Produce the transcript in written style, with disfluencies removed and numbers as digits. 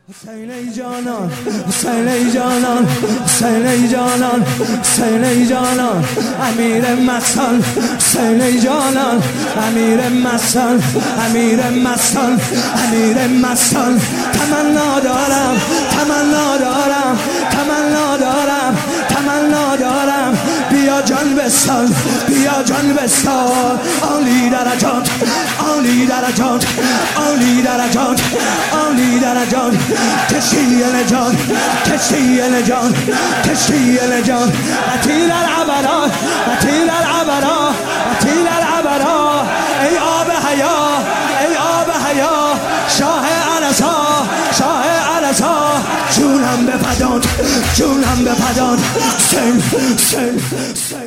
حسین ای جانان، حسین ای جانان، حسین ای جانان، حسین ای جانان، امیر مستان، حسین ای جانان، امیر مستان، امیر مستان، امیر مستان. تمنا دارم، تمنا دارم، تمنا دارم، تمنا دارم، بیا جان بستان، بیا جان بستان. عالی درجات، عالی درجات، عالی درجات، عالی درجات. کشتی نجات، کشتی نجات، کشتی نجات. قتیل العبرا، قتیل العبرا، قتیل العبرا. ای آب حیا، ای آب حیا، شاه عرصا، شاه عرصا. جونم به فدات، جونم به فدات. سن سن سن.